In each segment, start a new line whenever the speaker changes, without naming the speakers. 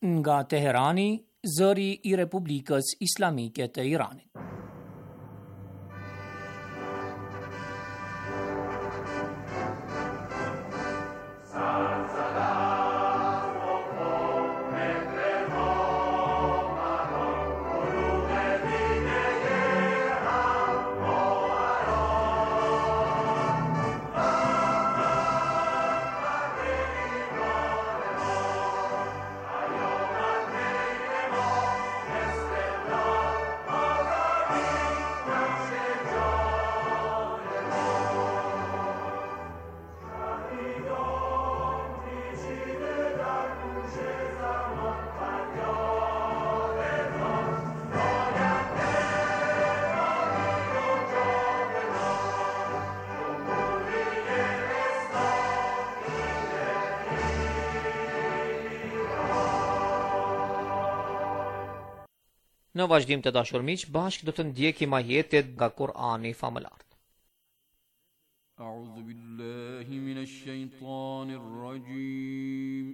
Nga Teherani, zëri I Republikës Islamike të Iranit. Në vazhdim të dashur miq, bashkë do të ndjekim ajetet nga Kur'ani famëlar.
A'udhu billahi minash shaitanir rajim.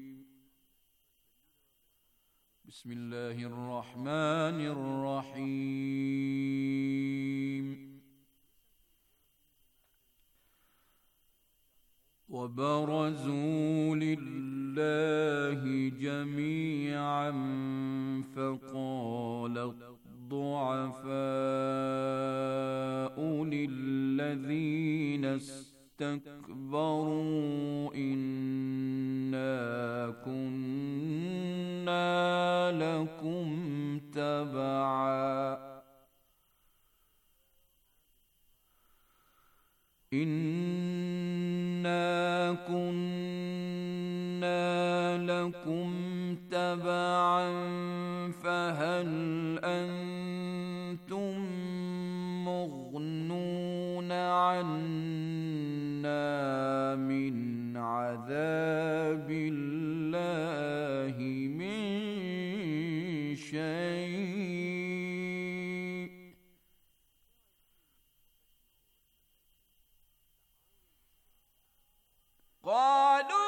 Bismillahir rahmanir rahim. وبرزوا لله جميعا فقال الضعفاء للذين استكبروا إنا كنا لكم تبعا إنا كنا لكم تبعا فهل أنتم مغنون عنا من عذاب الله من شيء قالوا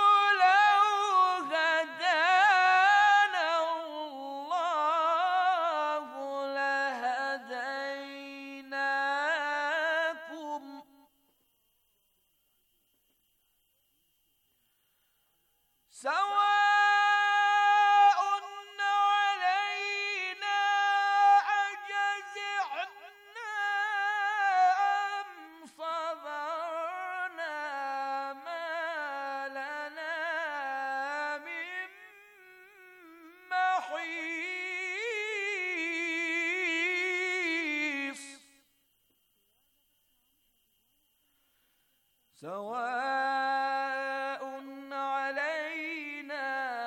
سواء علينا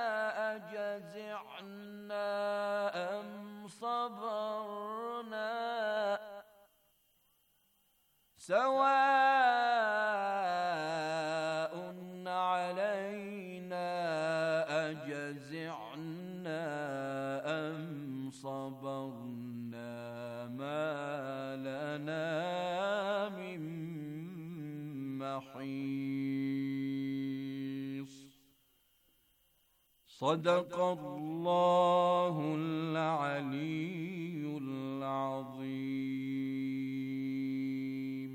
أجزعنا أم صبرنا سواء علينا أجزعنا أم صبرنا ما لنا من محيص صدق الله العلي العظيم.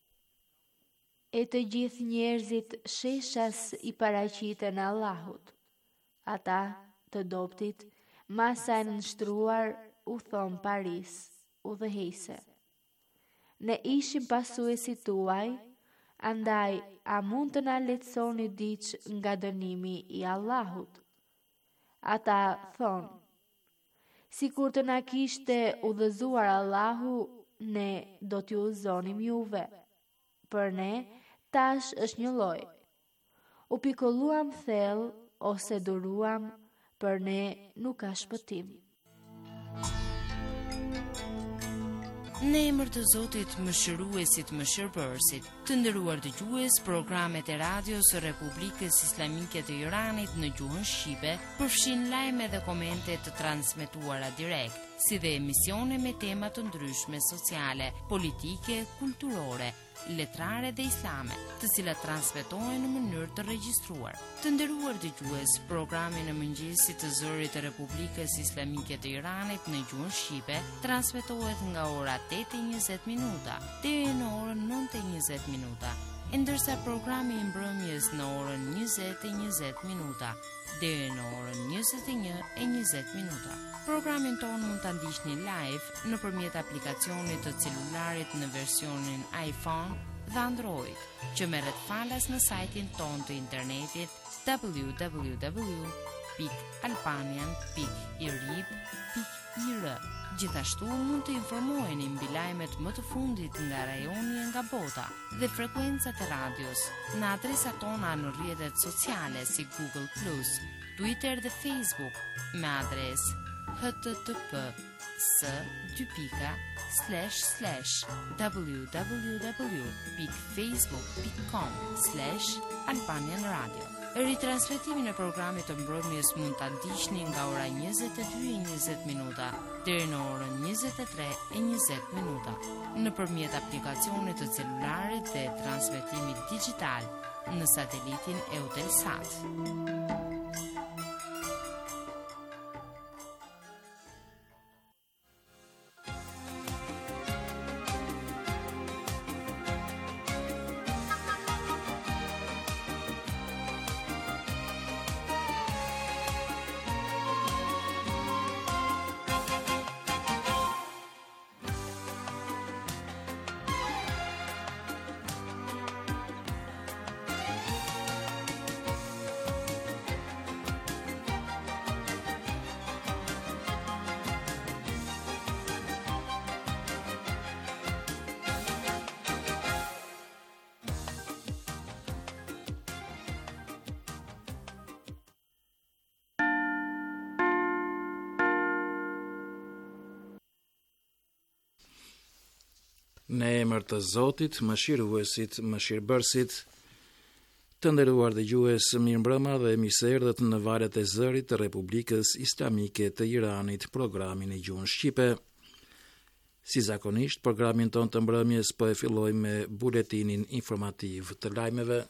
E të gjithë njerëzit sheshas I paraqiten Allahut. Ata të doptit, masa e nënshtruar u thon Paris, udhëheqëse. Ne ishim pasuesit tuaj, andaj a mund të na lehtësoni diç nga dënimi I Allahut? Ata thonë, sikur të na kishte udhëzuar Allahu, ne do t'ju udhëzonim juve. Për ne, tash është një lloj. U pikolluam thellë ose duruam, për ne nuk ka shpëtim.
Në emër të Zotit Mëshiruesit Mëshirbërësit, të nderuar dëgjues, programet e radios së Republikës Islamike të Iranit në gjuhën shqipe përfshin lajme dhe komente të transmetuara direkt. si dhe emisione me tema të ndryshme sociale, politike, kulturore, letrare dhe islame, të cilat transmetohen në mënyrë të regjistruar. Të nderuar dëgjues, programi në mëngjesit të zërit të Republikës Islamike të Iranit në gjuhën shqipe transmetohet nga ora 8:20 minuta deri në orën 9:20 minuta, ndërsa programi i mbrëmjes në orën 20:20 minuta deri në orën 21:20 minuta. Programin tonë mund ta ndiqni live nëpërmjet aplikacionit të celularit në versionin iPhone dhe Android, që merret falas në sajtin tonë të internetit www.albanian.irib.ir. Gjithashtu mund të informoheni mbi lajmet më të fundit nga rajoni e nga bota dhe frekuencat e radios në adresat tona në rrjetet sociale si Google+, Twitter dhe Facebook me adresë http://www.facebook.com/Albanian Radio. Ritransmetimin e programit të mbrëmjes mund ta ndiqni nga ora 22:20 minuta deri në orën 23:20 minuta nëpërmjet aplikacionit të celularit dhe transmetimit digjital në satelitin Eutelsat.
Në emër të Zotit, mëshiruesit, mëshirbërësit, të nderuar dëgjues, mirëmbrëma dhe mirëseardhët në valët e zërit të Republikës Islamike të Iranit, programin e gjuhën shqipe. Si zakonisht, programin ton të mbrëmjes po e filloj me buletinin informativ të lajmeve.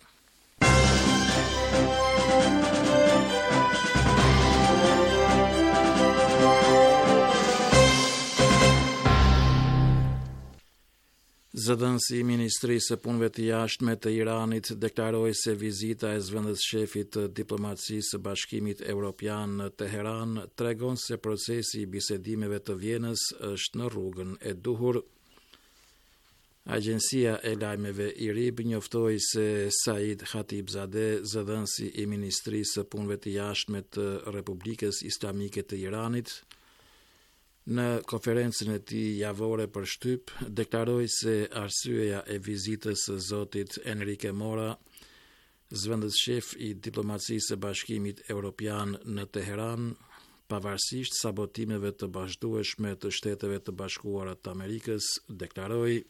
Zëdhënësi i Ministrisë së Punëve të Jashtme të Iranit deklaroi se vizita e zëvendësshefit të diplomacisë së Bashkimit Evropian në Teheran tregon se procesi i bisedimeve të Vjenës është në rrugën e duhur. Agjencia e lajmeve IRIB njoftoi se Said Khatibzadeh, zëdhënësi i Ministrisë së Punëve të Jashtme të Republikës Islamike të Iranit, në konferencën e tij javore për shtyp, deklaroi se arsyeja e vizitës së zotit Enrique Mora, zëvendësshef i diplomacisë së Bashkimit Evropian në Teheran, pavarësisht sabotimeve të vazhdueshme të Shteteve të Bashkuara të Amerikës, deklaroi: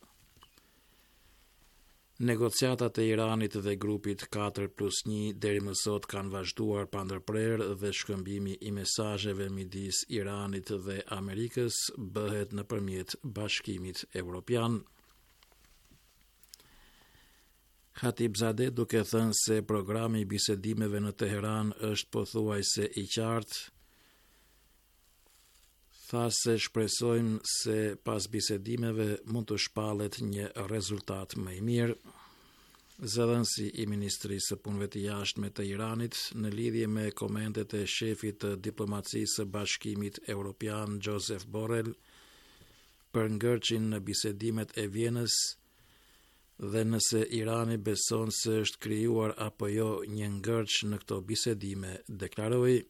negociatat e Iranit dhe grupit 4+1 deri më sot kanë vazhduar pa ndërprerë dhe shkëmbimi i mesazheve midis Iranit dhe Amerikës bëhet nëpërmjet Bashkimit Evropian. Khatibzadeh, duke thënë se programi i bisedimeve në Teheran është pothuajse i qartë, tha se shpresojmë se pas bisedimeve mund të shpallet një rezultat më i mirë. Zëdhënësi i Ministrisë së Punëve të Jashtme të Iranit, në lidhje me komentet e shefit të diplomacisë së Bashkimit Evropian Joseph Borrell për ngërçin në bisedimet e Vjenës dhe nëse Irani beson se është krijuar apo jo një ngërç në këto bisedime, deklaroi: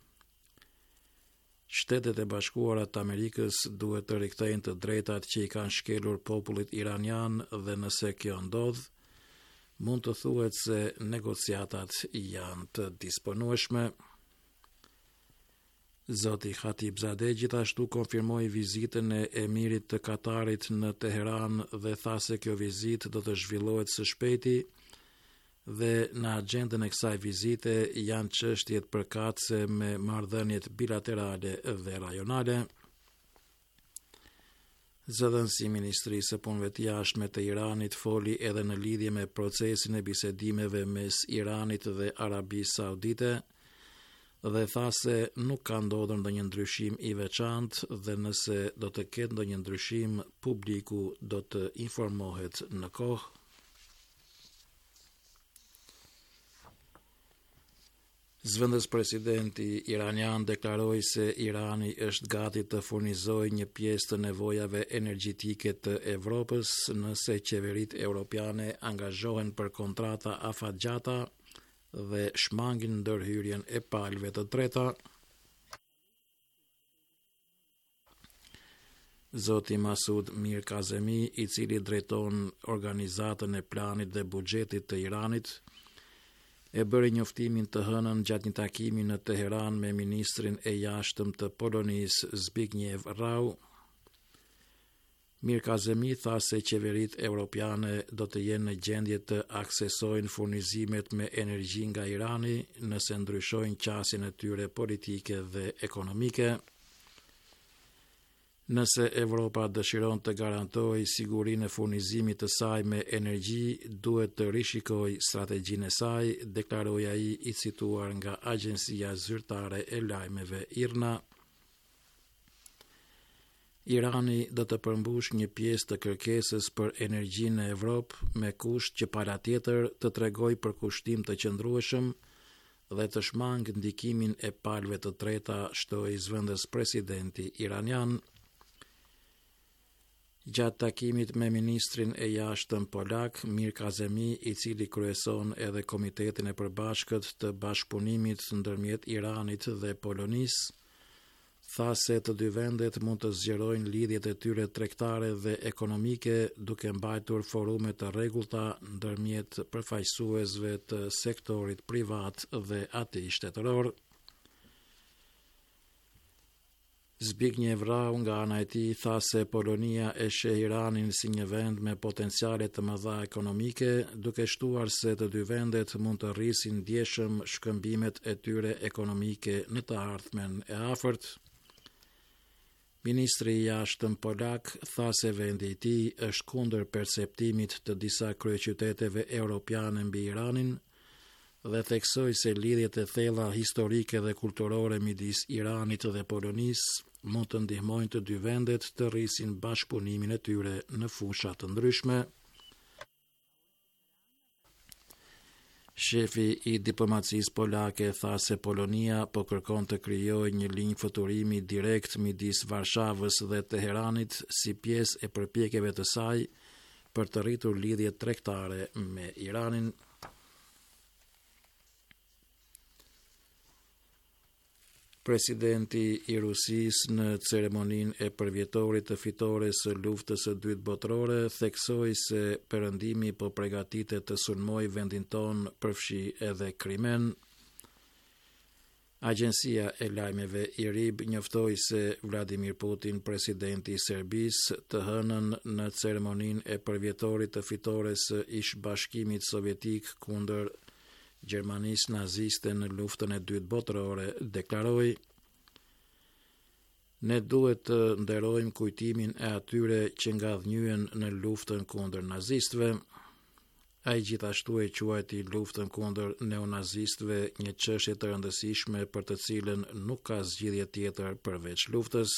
Shtetet e Bashkuara të Amerikës duhet të rikthejnë të drejtat që i kanë shkelur popullit iranian dhe nëse kjo ndodh, mund të thuhet se negociatat janë të disponueshme. Zoti Khatibzadeh gjithashtu konfirmoi vizitën e emirit të Katarit në Teheran dhe tha se kjo vizitë do të zhvillohet së shpejti dhe në agjendën e kësaj vizite janë çështjet përkatëse me marrëdhëniet bilaterale dhe rajonale. Zëdhënësi i Ministrisë së Punëve të Jashtme të Iranit foli edhe në lidhje me procesin e bisedimeve mes Iranit dhe Arabisë Saudite dhe tha se nuk ka ndodhur ndonjë ndryshim i veçantë dhe nëse do të ketë ndonjë ndryshim, publiku do të informohet në kohë. Zëvendës presidenti iranian deklaroi se Irani është gati të furnizojë një pjesë të nevojave energjetike të Evropës nëse qeveritë europiane angazhohen për kontrata afatgjata dhe shmangin ndërhyrjen e palëve të treta. Zoti Masud Mir Kazemi, i cili drejton organizatën e planit dhe buxhetit të Iranit, e bëri njoftimin të hënën gjatë një takimi në Teheran me ministrin e jashtëm të Polonisë Zbigniew Rau. Mir Kazemi tha se qeveritë europiane do të jenë në gjendje të aksesojnë furnizimet me energji nga Irani nëse ndryshojnë qasjen e tyre politike dhe ekonomike. Nëse Evropa dëshiron të garantojë sigurinë e furnizimit të saj me energji, duhet të rishikojë strategjinë e saj, deklaroi ai, i cituar nga Agjencia Zyrtare e Lajmeve IRNA. Irani do të përmbush një pjesë të kërkesës për energji në Evropë me kusht që palatjetër të tregojë për kushtim të qëndrueshëm dhe të shmangë ndikimin e palëve të treta, shtoi zëvendës presidenti iranian. Gjatë takimit me ministrin e jashtëm polak, Mir Kazemi, i cili kryeson edhe Komitetin e Përbashkët të Bashkëpunimit ndërmjet Iranit dhe Polonisë, tha se të dy vendet mund të zgjerojnë lidhjet e tyre tregtare dhe ekonomike duke mbajtur forume të rregullta ndërmjet përfaqësuesve të sektorit privat dhe atij shtetëror. Zbigniew Rau nga ana e tij tha se Polonia e sheh Iranin si një vend me potenciale të mëdha ekonomike, duke shtuar se të dy vendet mund të rrisin ndjeshëm shkëmbimet e tyre ekonomike në të ardhmen e afërt. Ministri i jashtëm polak tha se vendi i tij është kundër perceptimit të disa kryeqyteteve europiane mbi Iranin dhe theksoi se lidhjet e thella historike dhe kulturore midis Iranit dhe Polonisë mund të ndihmojnë të dy vendet të rrisin bashkëpunimin e tyre në fusha të ndryshme. Shefi i diplomacisë polake tha se Polonia po kërkon të krijojë një linjë fluturimi direkt midis Varshavës dhe Teheranit si pjesë e përpjekjeve të saj për të rritur lidhje tregtare me Iranin. Presidenti i Rusisë në ceremoninë e përvjetorit të fitores së luftës së dytë botërore theksoi se perëndimi po përgatitet të sulmojë vendin ton, përfshi edhe Krimen. Agjencia e lajmeve IRIB njoftoi se Vladimir Putin, presidenti i Serbisë, të hënën në ceremoninë e përvjetorit të fitores së ish-bashkimit sovjetik kundër Gjermanisë naziste në luftën e dytë botërore, deklaroi: "Ne duhet të nderojmë kujtimin e atyre që ngadhnyen në luftën kundër nazistëve." Ai gjithashtu e quajti luftën kundër neonazistëve një çështje të rëndësishme për të cilën nuk ka zgjidhje tjetër përveç luftës.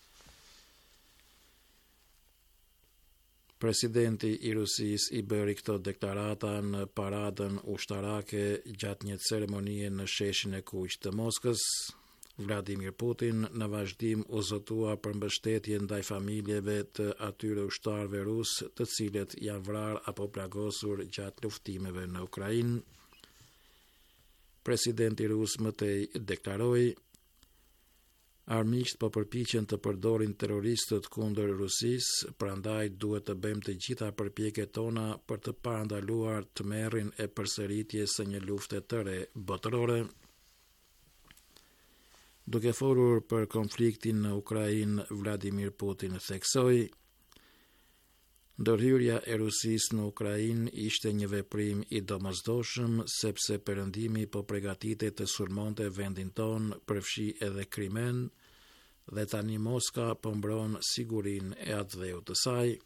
Presidenti i Rusisë i bëri këto deklarata në paradën ushtarake gjatë një ceremonie në sheshin e Kuq të Moskës. Vladimir Putin në vazhdim u zotua për mbështetjen ndaj familjeve të atyre ushtarëve rusë të cilët janë vrarë apo plagosur gjatë luftimeve në Ukrainë. Presidenti rus mëtej deklaroi: "Armiqt po përpiqen të përdorin terroristët kundër Rusisë, prandaj duhet të bëjmë të gjitha përpjekjet tona për të parandaluar tmerrin e përsëritjes së një lufte të re botërore." Duke folur për konfliktin në Ukrainë, Vladimir Putin theksoi: "Ndërhyrja e Rusisë në Ukrainë ishte një veprim i domosdoshëm sepse perëndimi po përgatitet të sulmonte vendin ton, përfshi edhe Krimen, dhe tani Moska po mbron sigurinë e atë dheut të saj.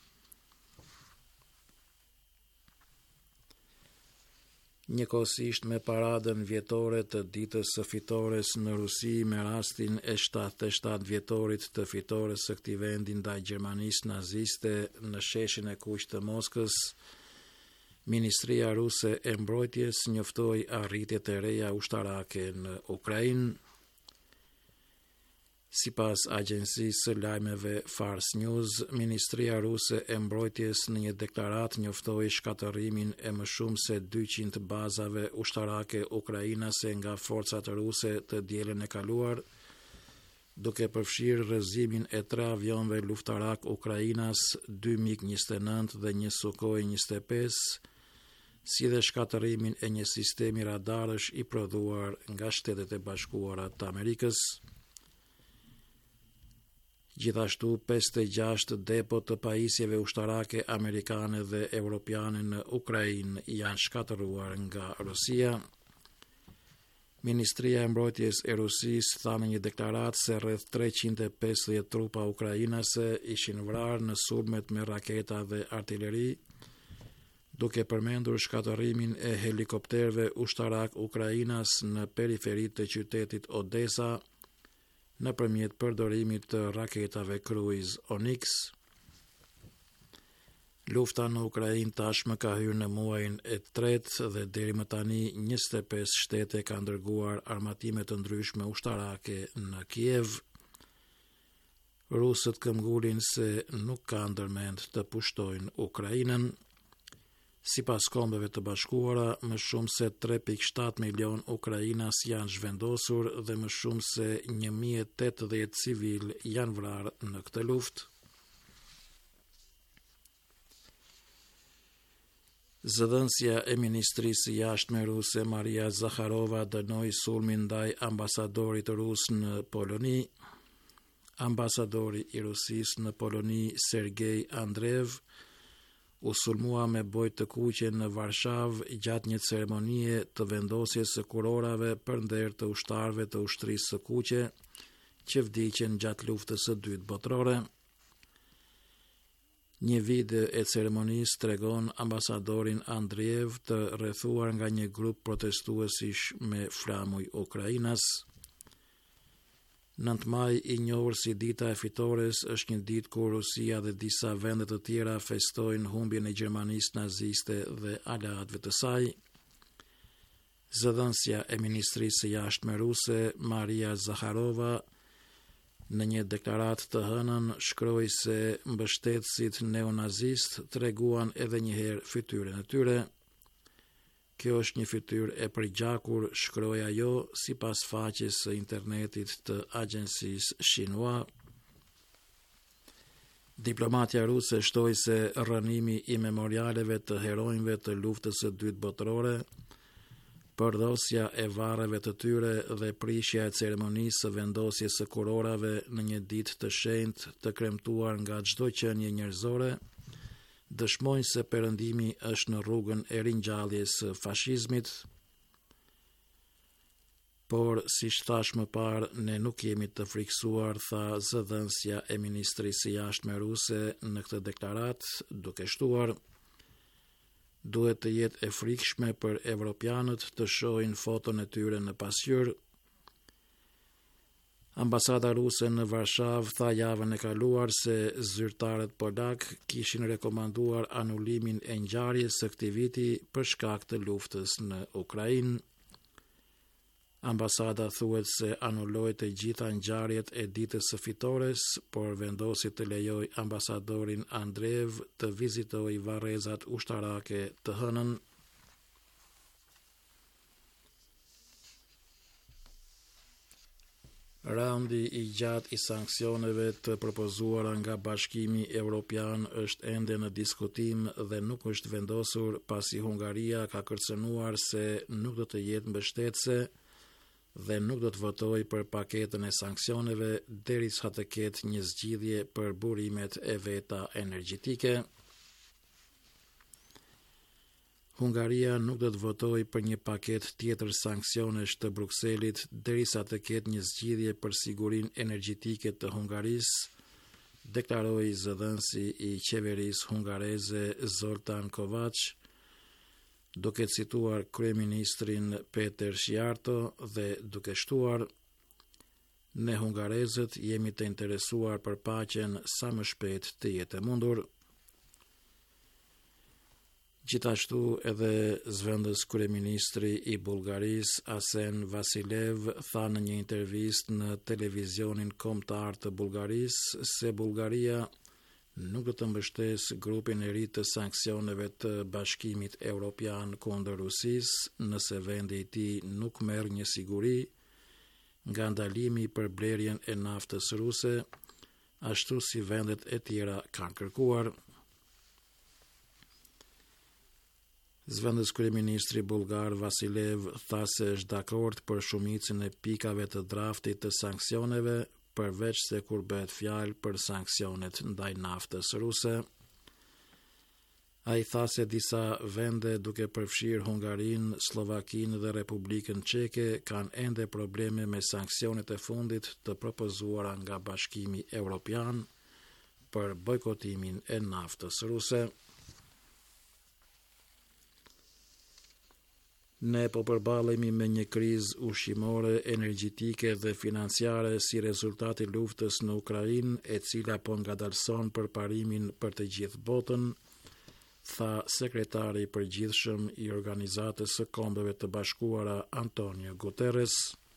Njëkohësisht me paradën vjetore të ditës së fitores në Rusi me rastin e 77 vjetorit të fitores së këtij vendi ndaj Gjermanisë naziste në sheshin e kuq të Moskës, Ministria Ruse e Mbrojtjes njoftoi arritjet e reja ushtarake në Ukrainë. Sipas agjencisë së lajmeve Fars News, Ministria Ruse e Mbrojtjes në një deklaratë njoftoi shkatërrimin e më shumë se 200 bazave ushtarake ukrainase nga forcat ruse të dielën e kaluar, duke përfshirë rrëzimin e 3 avionëve luftarak Ukrainas, 2 MiG-29 dhe një Sukhoi 25, si dhe shkatërimin e një sistemi radarësh i prodhuar nga Shtetet e Bashkuara të Amerikës. Gjithashtu 56 depo të pajisjeve ushtarake amerikane dhe europiane në Ukrainë janë shkatëruar nga Rusia. Ministria e Mbrojtjes e Rusisë tha në një deklaratë se rreth 350 trupa ukrainase ishin vrarë në sulmet me raketa dhe artilleri, duke përmendur shkatërimin e helikopterëve ushtarak Ukrainas në periferi të qytetit Odesa, nëpërmjet përdorimit të raketave Cruise Onyx. Lufta në Ukrainë tashmë ka hyrë në muajin e tretë dhe deri më tani 25 shtete kanë dërguar armatime të ndryshme ushtarake në Kiev. Rusët këmbgulin se nuk kanë ndërmend të pushtojnë Ukrainën. Sipas Kombeve të Bashkuara, më shumë se 3.7 milion ukrainas janë zhvendosur dhe më shumë se 1080 civil janë vrarë në këtë luftë. Zëdhënësja e Ministrisë Jashtme Ruse Maria Zakharova dënoi sulmin ndaj ambasadorit rus në Poloni. Ambasadori i Rusisë në Poloni Sergej Andreev u sulmua me bojë të kuqe në Varshavë gjatë një ceremonie të vendosjes së kurorave për nder të ushtarëve të ushtrisë së kuqe që vdiqën gjatë luftës së dytë botërore. Një video e ceremonisë tregon ambasadorin Andreev të rrethuar nga një grup protestuesish me flamuj Ukrainas. 9 maj, i njohur si dita e fitores, është një ditë kur Rusia dhe disa vende të tjera festojnë humbjen e Gjermanisë naziste dhe aleatëve të saj. Zëdhënësja e Ministrisë së Jashtme Ruse Maria Zakharova në një deklaratë të hënën shkroi se mbështetësit neonazist treguan edhe një herë fytyrën e tyre. Kjo është një fytyrë e përgjakur, shkroi ajo sipas faqes së internetit të agjencisë Xinhua. Diplomatja ruse shtoi se rrënimi i memorialeve të heronjve të luftës së dytë botërore, përdosja e varreve të tyre dhe prishja e ceremonisë së vendosjes së kurorave në një ditë të shenjtë të kremtuar nga çdo qenie njerëzore, dëshmojnë se perëndimi është në rrugën e ringjalljes së fashizmit, por si thash më parë, ne nuk jemi të friksuar, tha zëdhënësja e Ministrisë së Jashtme Ruse në këtë deklaratë, duke shtuar: duhet të jetë e frikshme për evropianët të shohin foton e tyre në pasqyrë. Ambasada ruse në Varshavë tha javën e kaluar se zyrtarët polak kishin rekomanduar anulimin e ngjarjes së këtij viti për shkak të luftës në Ukrainë. Ambasada thuhet se anuloi të gjitha ngjarjet e ditës së fitores, por vendosi të lejoj ambasadorin Andreev të vizitojë varrezat ushtarake të hënën. Raundi i gjatë i sanksioneve të propozuara nga Bashkimi Evropian është ende në diskutim dhe nuk është vendosur, pasi Hungaria ka kërcënuar se nuk do të jetë mbështetëse dhe nuk do të votojë për paketën e sanksioneve derisa të ketë një zgjidhje për burimet e veta energjetike. Hungaria nuk do të votojë për një paketë tjetër sanksionesh të Brukselit derisa të ketë një zgjidhje për sigurinë energjetike të Hungarisë, deklaroi zëdhënësi i qeverisë hungareze Zoltan Kovač, duke cituar kryeministrin Peter Shjarto dhe duke shtuar: "Ne hungarezët jemi të interesuar për paqen sa më shpejt të jetë e mundur." Gjithashtu edhe zëvendës kryeministri i Bullgarisë Asen Vasilev tha në një intervistë në televizionin kombëtar të Bullgarisë se Bullgaria nuk do të mbështesë grupin e ri të sanksioneve të Bashkimit Evropian kundër Rusisë nëse vendi i tij nuk merr një siguri nga ndalimi për blerjen e naftës ruse, ashtu si vendet e tjera kanë kërkuar. Zëvendës kryeministri bullgar Vasilev tha se është dakord për shumicën e pikave të draftit të sanksioneve, përveç se kur bëhet fjalë për sanksionet ndaj naftës ruse. Ai tha se disa vende, duke përfshirë Hungarinë, Slovakinë dhe Republikën Çeke, kanë ende probleme me sanksionet e fundit të propozuara nga Bashkimi Evropian për bojkotimin e naftës ruse. Ne po përballemi me një krizë ushqimore, energjetike dhe financiare si rezultati i luftës në Ukrainë, e cila po ngadalson përparimin për të gjithë botën, tha sekretari i përgjithshëm i Organizatës së Kombeve të Bashkuara Antonio Guterres.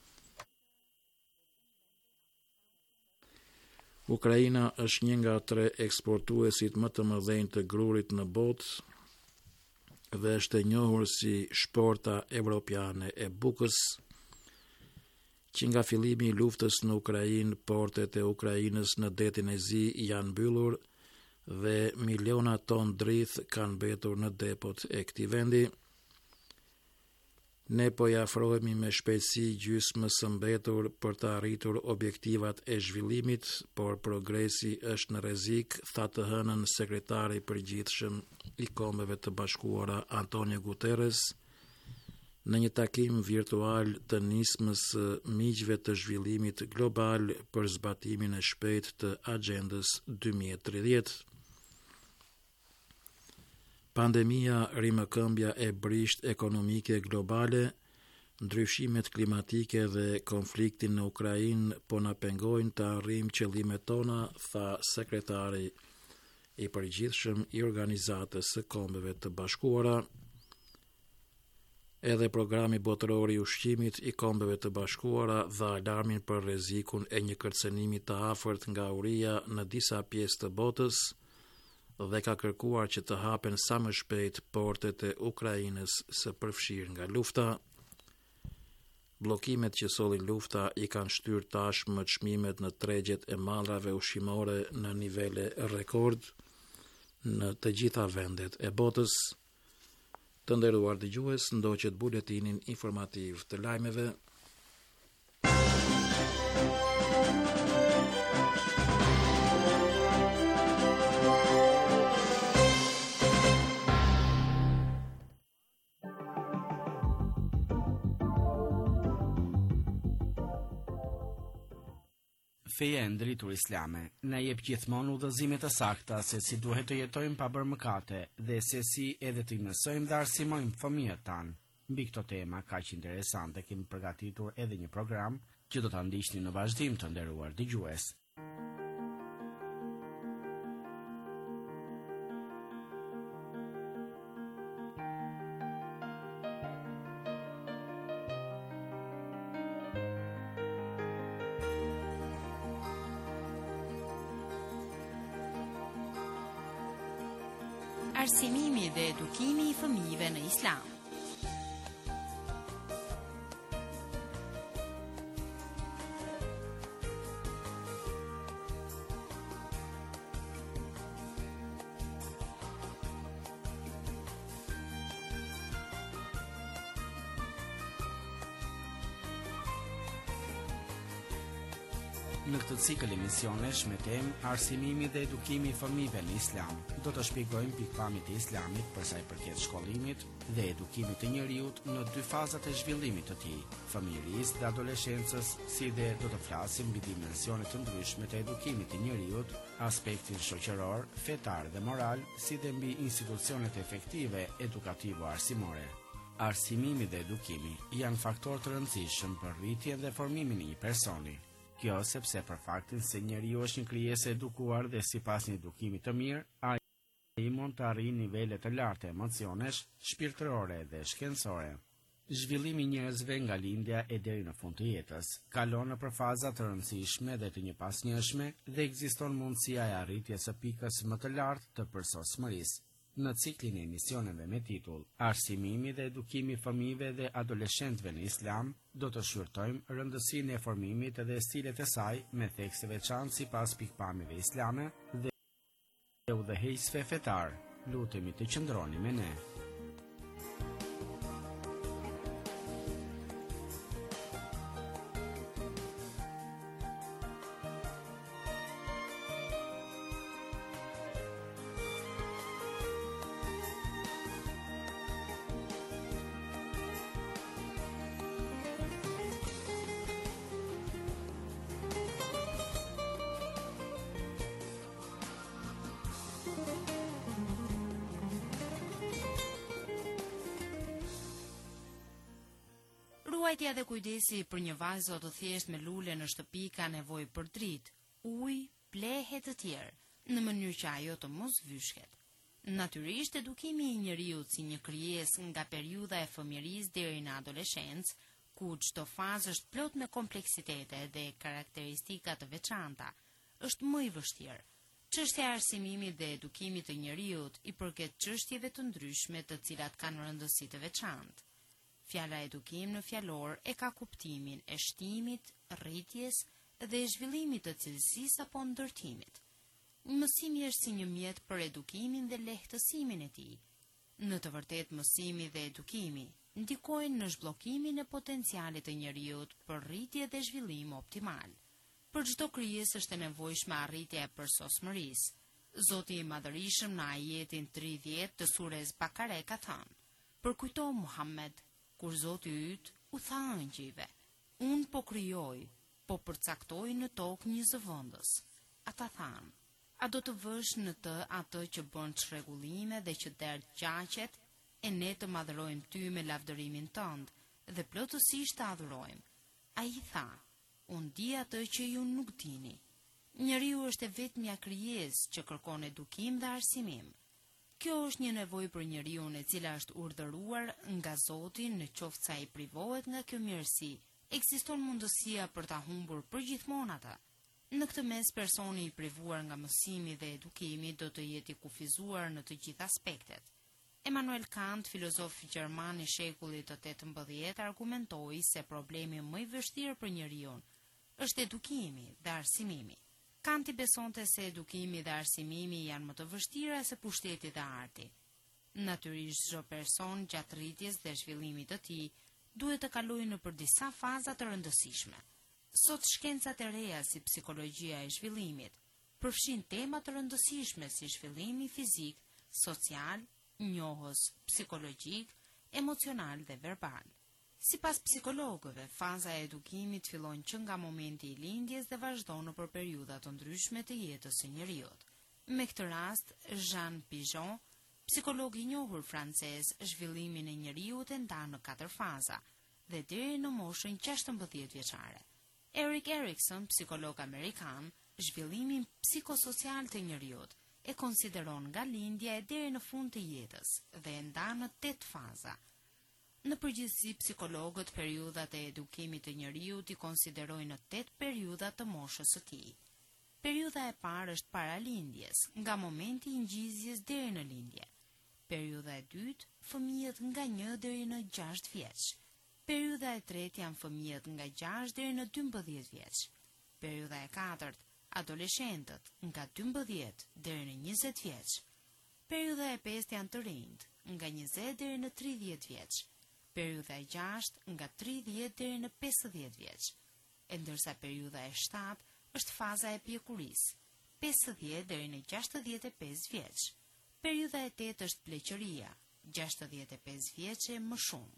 Ukraina është një nga 3 eksportuesit më të mëdhenj të grurit në botë dhe është e njohur si shporta evropiane e bukës, që nga fillimi i luftës në Ukrainë, portet e Ukrainës në detin e Zi janë mbyllur dhe miliona ton drith kanë mbetur në depot e këtij vendi. Ne po i afrohemi me shpejtësi gjysmës së mbetur për të arritur objektivat e zhvillimit, por progresi është në rrezik, tha të hënën sekretari i përgjithshëm i Kombeve të Bashkuara Antonio Guterres në një takim virtual të nismës së miqve të zhvillimit global për zbatimin e shpejtë të agjendës 2030. Pandemia, rrimëkëmbja e brisht ekonomike globale, ndryshimet klimatike dhe konflikti në Ukrainë po na pengojnë të arrijmë qëllimet tona, tha sekretari i përgjithshëm i Organizatës së Kombeve të Bashkuara. Edhe programi botëror i ushqimit i Kombeve të Bashkuara dha alarmin për rrezikun e një kërcënimi të afërt nga uria në disa pjesë të botës dhe ka kërkuar që të hapen sa më shpejt portet e Ukrainës së përfshirë nga lufta. Bllokimet që solli lufta i kanë shtyrë tashmë çmimet në tregjet e mallrave ushqimore në nivele rekord në të gjitha vendet e botës. Të nderuar dëgjues, ndoqët buletinin informativ të lajmeve.
Feja e ndritur islame na jep gjithmonë udhëzime të sakta se si duhet të jetojmë pa bërë mëkate dhe se si edhe të mësojmë dhe arsimojmë fëmijët tanë. Mbi këto tema kaq interesante kemi përgatitur edhe një program që do ta ndiqni në vazhdim, të nderuar dëgjues.
Arsimimi dhe edukimi i fëmijëve në Islam.
Në këtë cikël emisionesh me temë arsimimi dhe edukimi i fëmijëve në Islam, do të shpjegojmë pikpamjet e Islamit për sa i përket shkollimit dhe edukimit të njeriut në dy fazat e zhvillimit të tij, fëmijërisë dhe adoleshencës, si dhe do të flasim mbi dimensionet të ndryshme të edukimit të njeriut, aspektin shoqëror, fetar dhe moral, si dhe mbi institucionet efektive edukativo-arsimore. Arsimimi dhe edukimi janë faktorë të rëndësishëm për rritjen dhe formimin e një personi. Kjo sepse për faktin se njeriu është një krijesë e edukuar dhe sipas një edukimi të mirë, ai mund të arrijë nivele të larta emocionesh, shpirtërore dhe shkencore. Zhvillimi i njerëzve nga lindja e deri në fund të jetës kalon nëpër faza të rëndësishme dhe të njëpasnjëshme dhe ekziston mundësia e arritjes së pikës më të lartë të përsosmërisë. Në ciklin e emisioneve me titull Arsimimi dhe edukimi i fëmijëve dhe adoleshentëve në Islam, do të shqyrtojmë rëndësinë e formimit dhe stilet e saj me thekse veçantë sipas pikpamjeve islame dhe udhëheqësve fetar. Lutemi të qëndroni me ne.
Ruajtja dhe kujdesi për një vajzë të thjesht me lule në shtëpi ka nevojë për dritë, ujë, plehe të tjerë, në mënyrë që ajo të mos vyshket. Natyrisht, edukimi i njeriut si një krijesë nga periudha e fëmijërisë deri në adoleshencë, ku çdo fazë është plot me kompleksitete dhe karakteristika të veçanta, është më i vështirë. Çështja e arsimimit dhe edukimit të njeriut i përket çështjeve të ndryshme të cilat kanë rëndësi të veçantë. Fjala edukim në fjalor e ka kuptimin e shtimit, rritjes dhe zhvillimit të cilësisë apo ndërtimit. Mësimi është si një mjet për edukimin dhe lehtësimin e tij. Në të vërtetë mësimi dhe edukimi ndikojnë në zhbllokimin e potencialit të njeriut për rritje dhe zhvillim optimal. Për çdo krijesë është e nevojshme arritja e përsosmërisë. Zoti i Madhërisëm në ajetin 30 të sures Bakare ka thënë: "Përkujto Muhammed, kur Zoti yt u tha angjëjve, unë po krijoj, po përcaktoj në tokë një zëvendës." Ata thanë: "A do të vësh në të atë që bën çrregullime dhe që derdh gjaqet, e ne të madhërojmë ty me lavdërimin tënd dhe plotësisht të adhurojmë?" Ai tha: "Unë di atë që ju nuk dini." Njeriu është e vetmja krijesë që kërkon edukim dhe arsimim. Kjo është një nevojë për njeriu e cila është urdhëruar nga Zoti në qoftë se ai privohet nga kjo mirësi. Ekziston mundësia për ta humbur përgjithmonë atë. Në këtë mes personi i privuar nga mësimi dhe edukimi do të jetë i kufizuar në të gjitha aspektet. Immanuel Kant, filozof gjerman i shekullit të 18, argumentoi se problemi më i vështirë për njeriu është edukimi dhe arsimimi. Kanti besonte se edukimi dhe arsimimi janë më të vështira se pushteti dhe arti. Natyrisht çdo person gjatë rritjes dhe zhvillimit të tij duhet të kalojë nëpër disa faza të rëndësishme. Sot shkencat e reja si psikologjia e zhvillimit përfshin tema të rëndësishme si zhvillimi fizik, social, njohës, psikologjik, emocional dhe verbal. Sipas psikologëve, faza e edukimit fillon që nga momenti i lindjes dhe vazhdon nëpër periudha të ndryshme të jetës së njeriut. Me këtë rast, Jean Piaget, psikolog i njohur francez, zhvillimin e njeriut e ndan në 4 faza dhe deri në moshën 16 vjeçare. Erik Erikson, psikolog amerikan, zhvillimin psikosocial të njeriut e konsideron nga lindja e deri në fund të jetës dhe e ndan në 8 faza. Në përgjithësi, psikologët periudhat e edukimit të njeriut i konsiderojnë në 8 periudha të moshës së tij. Periudha e parë është para lindjes, nga momenti i ngjizjes deri në lindje. Periudha e dytë, fëmijët nga 1 deri në 6 vjeç. Periudha e tretë janë fëmijët nga 6 deri në 12 vjeç. Periudha e katërt, adoleshentët nga 12 deri në 20 vjeç. Periudha e pestë janë të rinjt, nga 20 deri në 30 vjeç. Periudha e 6 nga 30 deri në 50 vjeç. E ndërsa periudha e 7 është faza e pjekurisë, 50 deri në 65 vjeç. Periudha e 8 është pleqëria, 65 vjeçe më shumë.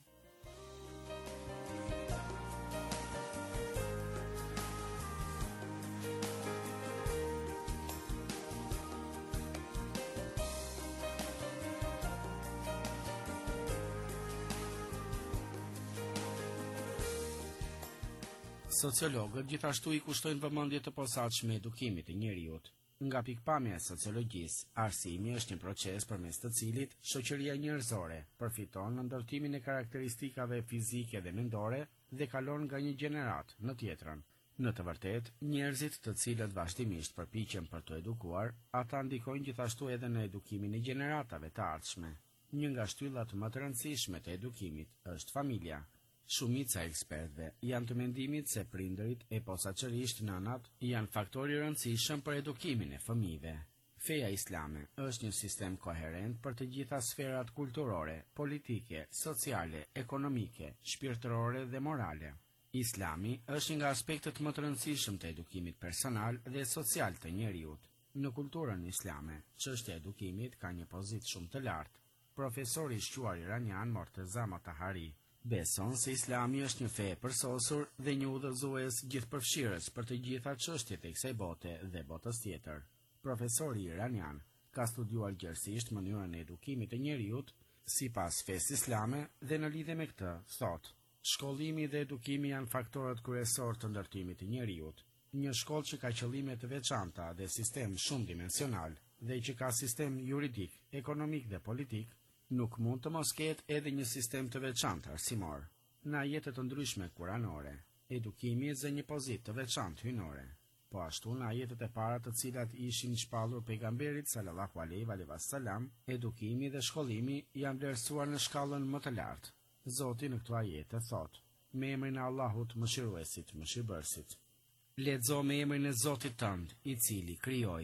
Sociologët gjithashtu i kushtojnë vëmendje të posaçme edukimit të njerëzit. Nga pikpamja e sociologjisë, arsimi është një proces përmes të cilit shoqëria njerëzore përfiton në ndërtimin e karakteristikave fizike dhe mendore dhe kalon nga një gjenerat në tjetrën. Në të vërtetë, njerëzit të cilët vazhdimisht përpiqen për të edukuar, ata ndikojnë gjithashtu edhe në edukimin e gjeneratave të ardhshme. Një nga shtyllat më të rëndësishme të edukimit është familja. Shumica e ekspertëve janë të mendimit se prindërit e posaçërisht nënat janë faktori i rëndësishëm për edukimin e fëmijëve. Feja islame është një sistem koherent për të gjitha sferat kulturore, politike, sociale, ekonomike, shpirtërore dhe morale. Islami është një nga aspektet më të rëndësishëm të edukimit personal dhe social të njerëzit. Në kulturën islame, çështja e edukimit ka një pozitë shumë të lartë. Profesori i shquar iranian Morteza Motahari beson se Islami është një fe e përsosur dhe një udhëzues gjithëpërfshirës për të gjitha çështjet e kësaj bote dhe botës tjetër. Profesori iranian ka studiuar gjerësisht mënyrën e edukimit të njerëzit sipas fesë islame dhe në lidhje me këtë thotë: shkollimi dhe edukimi janë faktorët kryesorë të ndërtimit të njerëzit. Një shkollë që ka qëllime të veçanta dhe sistem shumë dimensional dhe që ka sistem juridik, ekonomik dhe politik, nuk mund të mos ketë edhe një sistem të veçantë arsimor. Në ajetet të ndryshme kuranore, edukimi zë një pozitë të veçantë hynore. Po ashtu në ajetet e para të cilat ishin shpallur pejgamberit sallallahu alaihi wasallam, edukimi dhe shkollimi janë vlerësuar në shkallën më të lartë. Zoti në këto ajete thotë: me emrin e Allahut mëshiruesit, mëshirbërësit. Lexo me emrin e Zotit tënd, i cili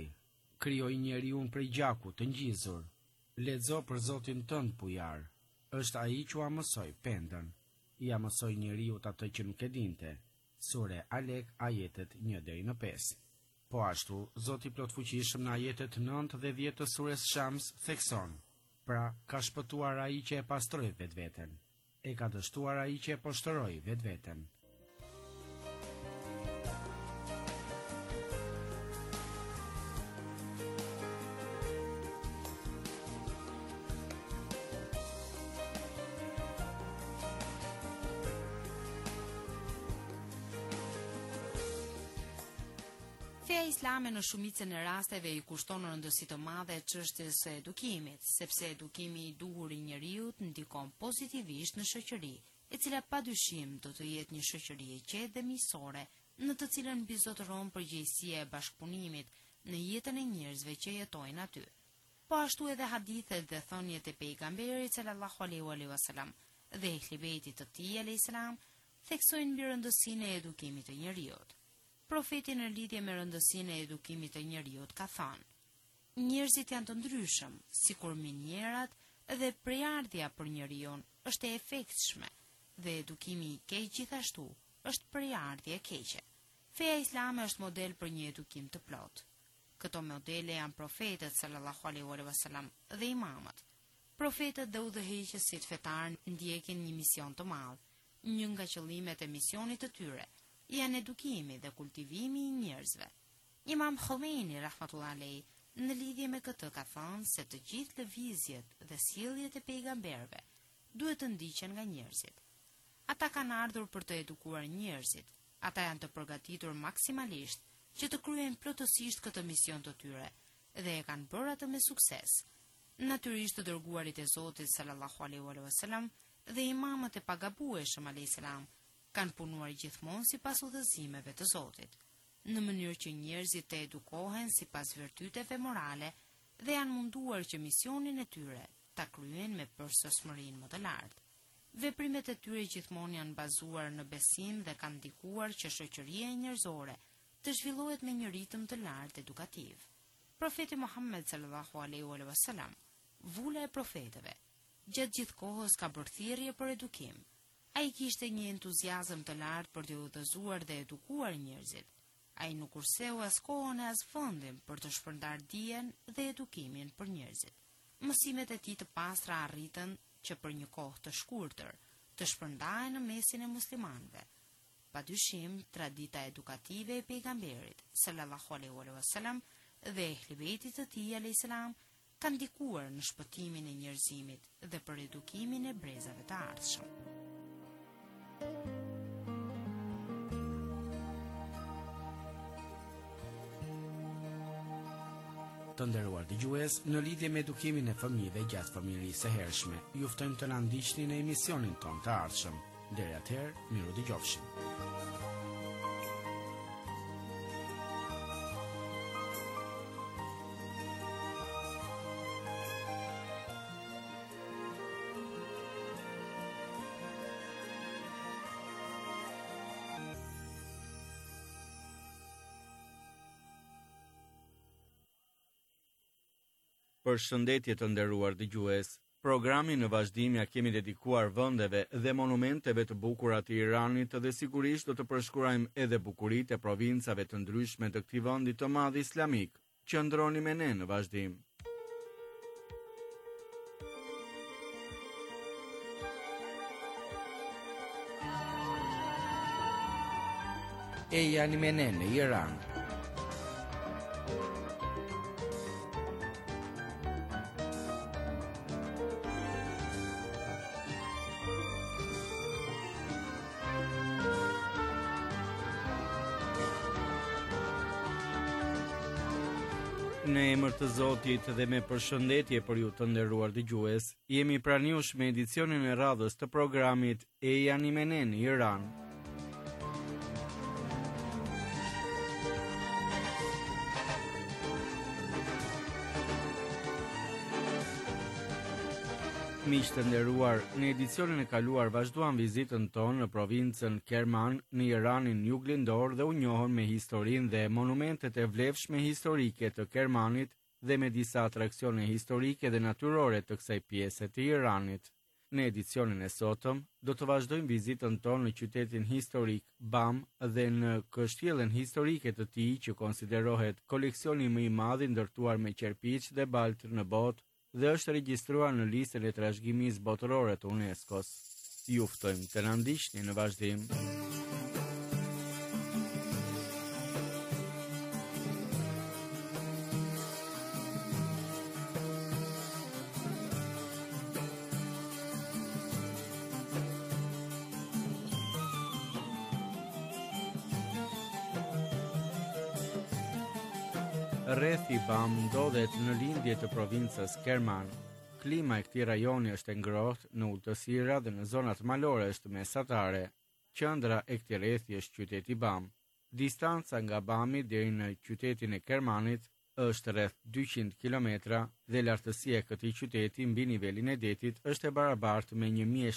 krijoi njeriu prej gjakut të ngjizur. Lexo për Zotin tënd pujar, është ai që ua mësoi pendën, ja mësoi njeriu atë që nuk e dinte. Sure Alek, ajetet 1-5. Po ashtu, Zoti plotfuqishëm në ajetet 9 dhe 10 të sures Shams thekson: pra, ka shpëtuar ai që e pastroi vetveten, e ka dështuar ai që e poshtëroi vetveten.
Feja islame në shumicën e rasteve i kushton rëndësi të madhe çështjes së edukimit, sepse edukimi i duhur i njeriut ndikon pozitivisht në shoqëri, e cila padyshim do të jetë një shoqëri e qetë dhe miqësore, në të cilën mbizotëron përgjegjësia e bashkëpunimit në jetën e njerëzve që jetojnë aty. Po ashtu edhe hadithet dhe thënjet e pejgamberit sallallahu alaihi wasallam dhe ehlibetit të tij alayhis salam theksojnë mbi rëndësinë e edukimit të njeriut. Profeti në lidhje me rëndësinë e edukimit të njerëzit ka thënë: njerëzit janë të ndryshëm, sikur minjerat, dhe prejardhja për njeriu është e efektshme, dhe edukimi i keq gjithashtu është prejardhje e keqe. Feja islame është model për një edukim të plot. Këto modele janë profetët sallallahu alaihi wasallam dhe imamët. Profetët dhe udhëheqësit fetar ndjekin një mision të madh. Një nga qëllimet e misionit të tyre janë edukimi dhe kultivimi i njerëzve. Imam Khomeini rahmatullah alejhi në lidhje me këtë ka thënë se të gjithë lëvizjet dhe sjelljet e pejgamberëve duhet të ndiqen nga njerëzit. Ata kanë ardhur për të edukuar njerëzit. Ata janë të përgatitur maksimalisht që të kryejnë plotësisht këtë mision të tyre dhe e kanë bërë atë me sukses. Natyrisht të dërguarit e Zotit sallallahu alaihi wasallam dhe imamët e pagabueshëm alayhis salam kanë punuar gjithmonë sipas udhëzimeve të Zotit, në mënyrë që njerëzit të edukohen sipas virtyteve morale dhe janë munduar që misionin e tyre ta kryejnë me përsosmërinë më të lartë. Veprimet e tyre gjithmonë janë bazuar në besim dhe kanë ndikuar që shoqëria njerëzore të zhvillohet me një ritëm të lartë edukativ. Profeti Muhammed sallallahu alaihi wasallam, vula e profetëve, gjatë gjithë kohës ka bërë thirrje për edukim. Ai kishte një entuziazëm të lartë për të udhëzuar dhe edukuar njerëzit. Ai nuk kurseu as kohën e as vendin për të shpërndar dijen dhe edukimin për njerëzit. Mësimet e tij të pastra arritën që për një kohë të shkurtër të shpërndahen në mesin e muslimanëve. Padyshim, tradita edukative e pejgamberit sallallahu alaihi wasallam dhe ehli bejtit të tij alayhis salam kanë ndikuar në shpëtimin e njerëzimit dhe për edukimin e brezave të ardhshëm.
Të nderuar dëgjues, në lidhje me edukimin e fëmijëve gjatë familjes së hershme, ju ftojmë të na ndiqni në emisionin ton të ardhshëm. Deri atëherë, miru dëgjofshim.
Përshëndetje të nderuar dëgjues. Programin në vazhdim ja kemi dedikuar vendeve dhe monumenteve të bukura të Iranit dhe sigurisht do të përshkruajmë edhe bukuritë e provincave të ndryshme të këtij vendi të madh islamik. Qëndroni me ne në vazhdim.
E janë me ne në Iran.
Në emër të Zotit dhe me përshëndetje për ju të nderuar dëgjues, jemi pranuar me edicionin e radhës të programit E janë me ne në Iran. Miq të nderuar, në edicionin e kaluar vazhduam vizitën tonë në provincën Kerman në Iranin juglindor dhe u njohën me historinë dhe monumentet e vlefshme historike të Kermanit dhe me disa atraksione historike dhe natyrore të kësaj pjese të Iranit. Në edicionin e sotëm do të vazhdojmë vizitën tonë në qytetin historik Bam dhe në kështjellën historike të tij që konsiderohet koleksioni më i madh i ndërtuar me qerpiç dhe baltër në botë dhe është regjistruar në listën e trashëgimisë botërore të UNESCO-s. Ju ftojmë të na ndiqni në vazhdim. Rrethi Bam ndodhet në lindje të provincës Kerman. Klima e këtij rajoni është e ngrohtë, në ulëtësira dhe në zonat malore është mesatare. Qendra e këtij rrethi është qyteti Bam. Distanca nga Bami deri në qytetin e Kermanit është rreth 200 kilometra dhe lartësia e këtij qyteti mbi nivelin e detit është e barabartë me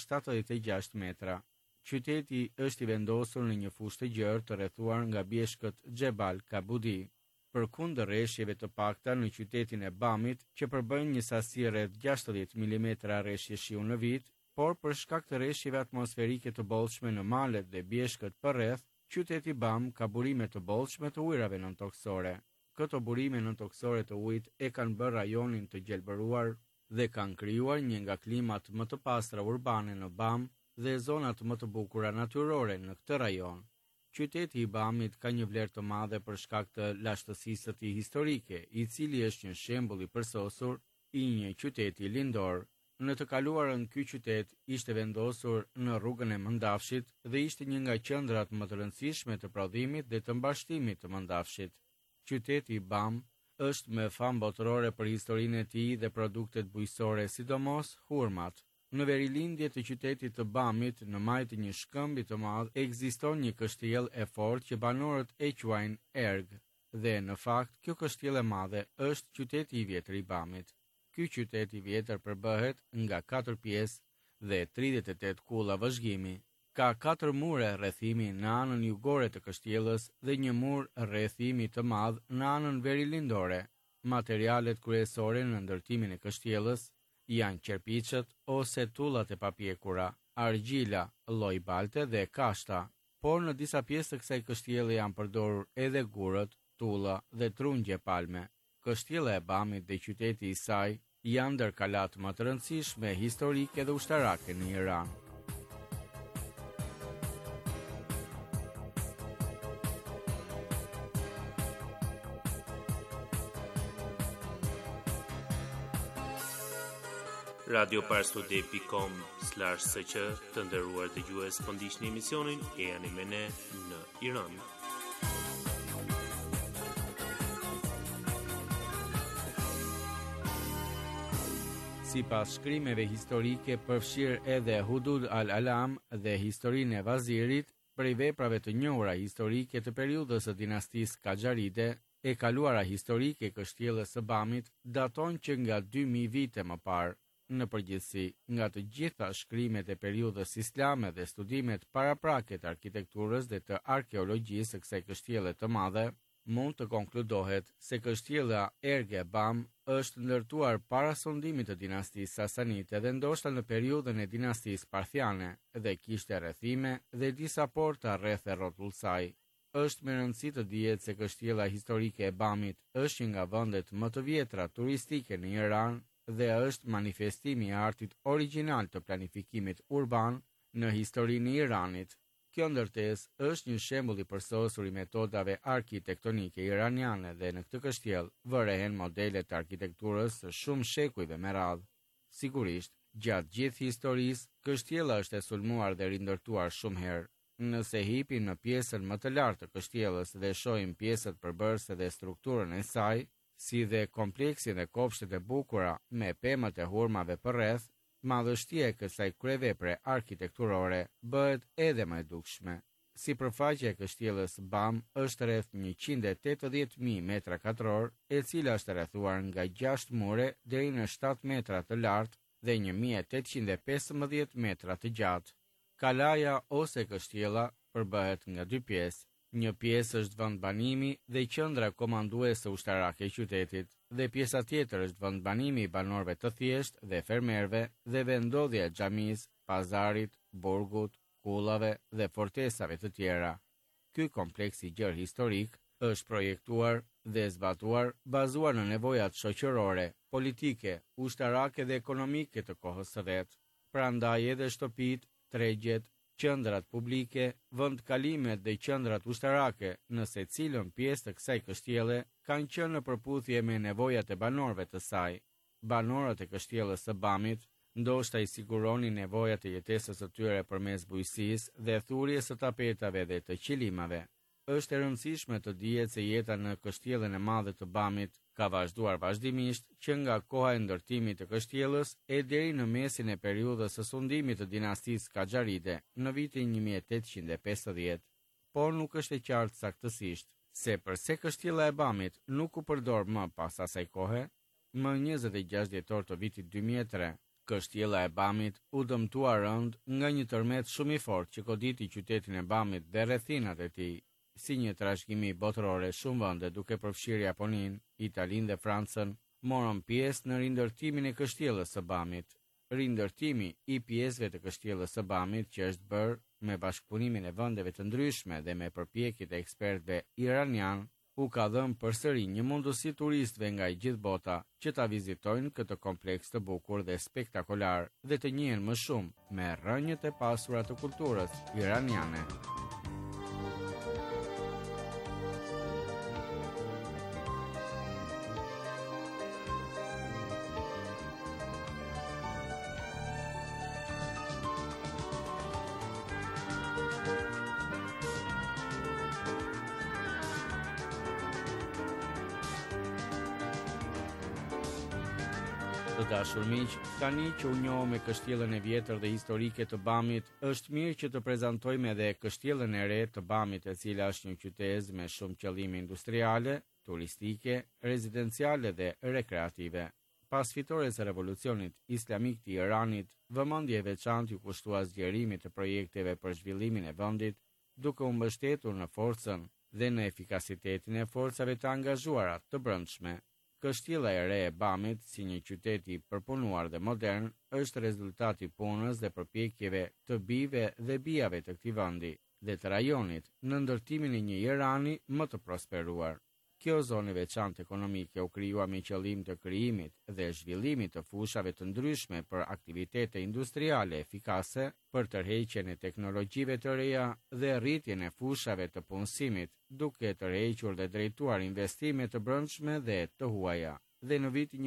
1076 metra. Qyteti është i vendosur në një fushë të gjerë të rrethuar nga bjeshkët Xhebal Kabudi. Përkundër rreshjeve të pakta në qytetin e Bamit, që përbëjnë një sasi rreth 60 mm rreshje shiu në vit, por për shkak të rreshjeve atmosferike të bollshme në malet dhe bjeshkët përreth, qyteti Bam ka burime të bollshme të ujrave nëntoksore. Këto burime nëntoksore të ujit e kanë bërë rajonin të gjelbëruar dhe kanë krijuar një nga klimat më të pastra urbane në Bam dhe zonat më të bukura natyrore në këtë rajon. Qyteti i Bamit ka një vlerë të madhe për shkak të lashtësisë së tij historike, i cili është një shembull i përsosur i një qyteti lindor. Në të kaluarën ky qytet ishte vendosur në rrugën e Mëndafshit dhe ishte një nga qendrat më të rëndësishme të prodhimit dhe të mbashtimit të Mëndafshit. Qyteti i Bam është me famë botërore për historinë e tij dhe produktet bujqësore, sidomos hurmat. Në verilindje të qytetit të Bamit, në majt të një shkëmbi të madh, ekziston një kështjellë e fortë që banorët e quajnë Erg, dhe në fakt kjo kështjellë e madhe është qyteti i vjetër i Bamit. Ky qytet i vjetër përbëhet nga 4 pjesë dhe 38 kulla vëzhgimi. Ka 4 mure rrethimi në anën jugore të kështjellës dhe një mur rrethimi të madh në anën verilindore. Materialet kryesore në ndërtimin e kështjellës janë qerpiçët ose tullat e papjekura, argjila, lloj balte dhe kashta. por në disa pjesë të kësaj kështjelle janë përdorur edhe gurët, tulla dhe trungje palme. Kështjella e Bamit dhe qyteti i saj janë ndër kalat më të rëndësishme historike dhe ushtarake në Iran.
radioparstudi.com/sq të nderuar dëgjues, po ndiqni emisionin e jani me ne në Iran.
Sipas shkrimeve historike përfshir edhe Hudud al-Alam dhe historinë e Vazirit, prej veprave të njohura historike të periudhës së dinastisë Qajaride, e kaluara historike e kështjellës së Bamit daton që nga 2000 vite më parë. Në përgjithësi, nga të gjitha shkrimet e periudhës islame dhe studimet paraprake të arkitekturës dhe të arkeologjisë së kësaj kështjelle të madhe, mund të konkludohet se kështjella Erge Bam është ndërtuar para sundimit të dinastisë Sasanite dhe ndoshta në periudhën e dinastisë Parthiane dhe kishte rrethime dhe disa porta rreth e rrotullsaj. Është me rëndësi të dihet se kështjella historike e Bamit është një nga vendet më të vjetra turistike në Iran dhe është manifestimi i artit origjinal të planifikimit urban në historinë e Iranit. Kjo ndërtesë është një shembull i përsosur i metodave arkitektonike iraniane dhe në këtë kështjellë vërehen modele të arkitekturës së shumë shekujve me radhë. Sigurisht, gjatë gjithë historisë, kështjella është e sulmuar dhe rindërtuar shumë herë. Nëse hipim në pjesën më të lartë të kështjellës dhe shohim pjesët përbërëse dhe strukturën e saj, si dhe kompleksin dhe kopshtet e bukura me pemët e hurmave përreth, madhështia e kësaj kryevepre arkitekturore bëhet edhe më e dukshme. Sipërfaqja e kështjellës Bam është rreth 180.000 metra katror, e cila është rrethuar nga 6 mure deri në 7 metra të lartë dhe 1815 metra të gjatë. Kalaja ose kështjella përbëhet nga 2 pjesë. Një pjesë është vend banimi dhe qendra komanduese ushtarake e qytetit, dhe pjesa tjetër është vend banimi i banorëve të thjeshtë dhe fermerëve dhe vendodhja e xhamisë, pazarit, burgut, kullave dhe fortesave të tjera. Ky kompleks i gjerë historik është projektuar dhe zbatuar bazuar në nevojat shoqërore, politike, ushtarake dhe ekonomike të kohës së vet. Prandaj edhe shtëpitë, tregjet, qendrat publike, vendkalimet dhe qendrat ushtarake në secilën pjesë të kësaj kështjelle kanë qenë në përputhje me nevojat e banorëve të saj. Banorët e kështjellës së Bamit ndoshta i siguronin nevojat e jetesës së tyre përmes bujqësisë dhe thurjes së tapetave dhe të qilimave. Është e rëndësishme të dihet se jeta në kështjellën e madhe të Bamit ka vazhduar vazhdimisht që nga koha e ndërtimit të kështjellës e deri në mesin e periudhës së sundimit të dinastisë Qajaride në vitin 1850, por nuk është e qartë saktësisht se përse kështjella e Bamit nuk u përdor më pas asaj kohe. Më 26 dhjetor të vitit 2003, kështjella e Bamit u dëmtua rënd nga një tërmet shumë i fortë që goditi qytetin e Bamit dhe rrethinat e tij. Si një trashëgimi botërore, shumë vende, duke përfshirë Japoninë, Italinë dhe Francën, morën pjesë në rindërtimin e kështjellës së Bamit. Rindërtimi i pjesëve të kështjellës së Bamit, që është bërë me bashkëpunimin e vendeve të ndryshme dhe me përpjekjet e ekspertëve iranian, u ka dhënë përsëri një mundësi turistëve nga i gjithë bota që ta vizitojnë këtë kompleks të bukur dhe spektakolar dhe të njihen më shumë me rrënjët e pasura të kulturës iraniane. Të dashur miq, tani që u njohëm me kështjellën e vjetër dhe historike të Bamit, është mirë që të prezantojmë edhe kështjellën e re të Bamit, e cila është një qytet me shumë qëllime industriale, turistike, rezidenciale dhe rekreative. Pas fitores së revolucionit islamik të Iranit, vëmendje e veçantë u kushtua zgjerimit të projekteve për zhvillimin e vendit, duke u mbështetur në forcën dhe në efikasitetin e forcave të angazhuara të brendshme. Kështjella e re e Bamit, si një qytet i përpunuar dhe modern, është rezultati punës dhe përpjekjeve të bijve dhe bijave të këtij vendi. dhe të rajonit në ndërtimin e një Irani më të prosperuar. Kjo zonë e veçantë ekonomike u krijua me qëllim të krijimit dhe zhvillimit të fushave të ndryshme për aktivitete industriale efikase, për tërheqjen e teknologjive të reja dhe rritjen e fushave të punësimit, duke tërhequr dhe drejtuar investime të brendshme dhe të huaja. Dhe në vitin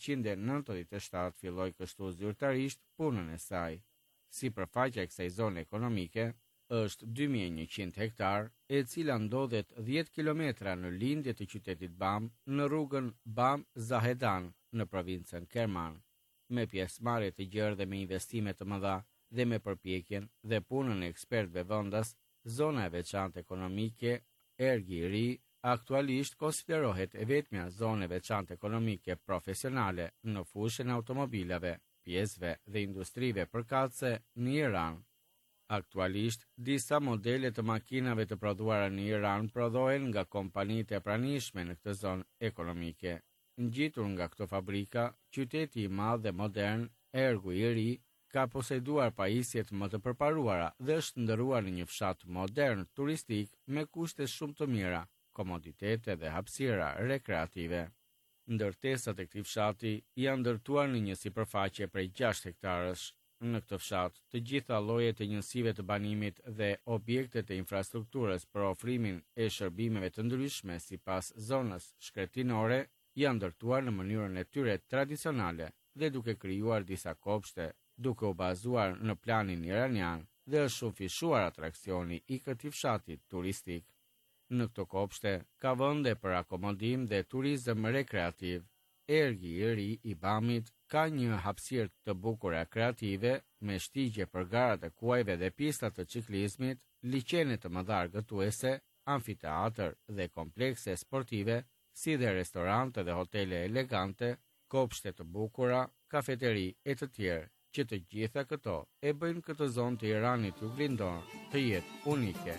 1997 filloi kështu zyrtarisht punën e saj. Sipërfaqja e kësaj zone ekonomike është 2100 hektar, e cila ndodhet 10 kilometra në lindje të qytetit Bam, në rrugën Bam-Zahedan në provincën Kerman, me pjesëmarrje të gjerë dhe me investime të mëdha dhe me përpjekjen dhe punën e ekspertëve vendas, zona e veçantë ekonomike Ergi i Ri aktualisht konsiderohet e vetmja zonë e veçantë ekonomike profesionale në fushën e automobilave, pjesëve dhe industrive përkatëse në Iran. Aktualisht, disa modele të makinave të prodhuara në Iran prodhohen nga kompanitë e pranishme në këtë zonë ekonomike. Ngjitur nga këto fabrika, qyteti i madh dhe modern, Ergu i Ri, ka poseduar pajisjet më të përparuara dhe është ndërruar në një fshat modern turistik me kushte shumë të mira, komoditete dhe hapësira rekreative. Ndërtesat e këtij fshati janë ndërtuar në një sipërfaqe prej 6 hektarësh. Në këtë fshat, të gjitha llojet e njësive të banimit dhe objektet e infrastrukturës për ofrimin e shërbimeve të ndryshme sipas zonës shkretinore janë ndërtuar në mënyrën e tyre tradicionale dhe duke krijuar disa kopshte, duke u bazuar në planin iranian dhe është shumë fishuar atraksioni i këtij fshati turistik. Në këto kopshte ka vende për akomodim dhe turizëm rekreativ. Ergi i Ri i Bamit ka një hapësirë të bukur kreative me shtigje për garat e kuajve dhe pistat të ciklizmit, liqene të mëdha argëtuese, amfiteatër dhe komplekse sportive, si dhe restorante dhe hotele elegante, kopshte të bukura, kafeteri e të tjerë, që të gjitha këto e bëjnë këtë zonë të Iranit juglindor të jetë unike.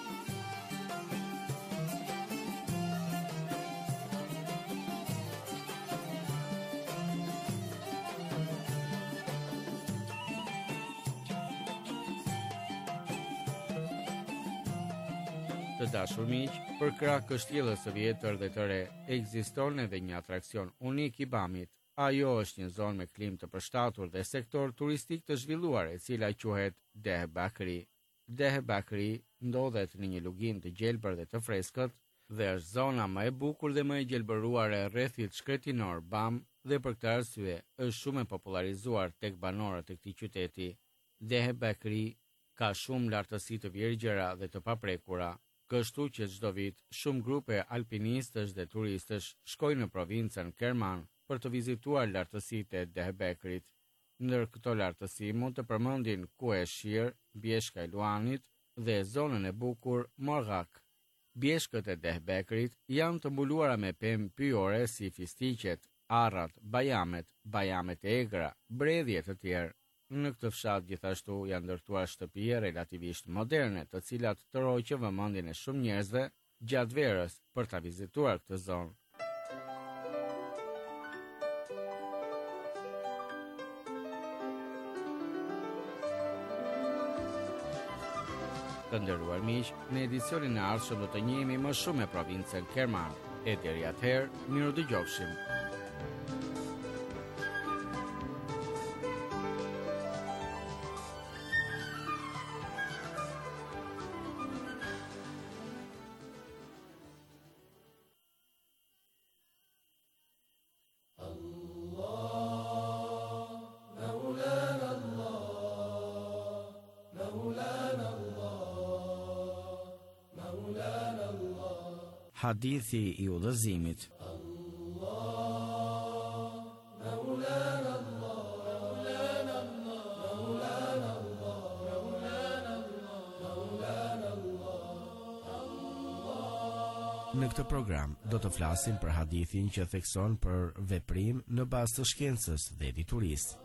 Të dashur miq, për krah kështjellës së vjetër dhe të re, ekziston edhe një atraksion unik i Bamit. Ajo është një zonë me klimë të përshtatur dhe sektor turistik të zhvilluar, e cila quhet Deh Bakri. Deh Bakri ndodhet në një lugim të gjelbër dhe të freskët dhe është zona më e bukur dhe më e gjelbëruar e rrethit shkretinor Bam dhe për këtë arsye është shumë e popularizuar tek banorët e këtij qyteti. Deh Bakri ka shumë lartësi të vjergjera dhe të paprekura. Kështu që çdo vit shumë grupe alpinistësh dhe turistësh shkojnë në provincën Kerman për të vizituar lartësitë e Deh Bakrit. Ndër këto lartësi mund të përmendin Kuhe e Shir, Bjeshka e Luanit dhe zonën e bukur Morghak. Bjeshkët e Deh Bakrit janë të mbuluara me pemë pyjore si fistiqet, arrat, bajamet e egra, bredhje të tjerë. Në këtë fshat gjithashtu janë ndërtuar shtëpie relativisht moderne, të cilat tërhoqën vëmendjen e shumë njerëzve gjatë verës për ta vizituar këtë zonë. Të nderuar miq, në edicionin e ardhshëm do të njihemi më shumë me provincën Kerman. E deri atëherë, miru dëgjofshim. Hadithi i udhëzimit. Në këtë program do të flasim për hadithin që thekson për veprim në bazë të shkencës dhe diturisë.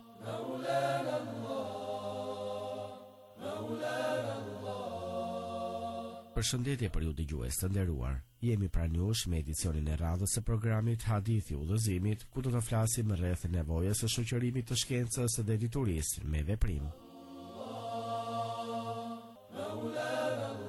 Përshëndetje për ju dëgjues të nderuar. Jemi pranë jush me edicionin e radhës së programit Hadithi i udhëzimit, ku do të flasim rreth nevojës së shoqërimit të shkencës dhe diturisë me veprim.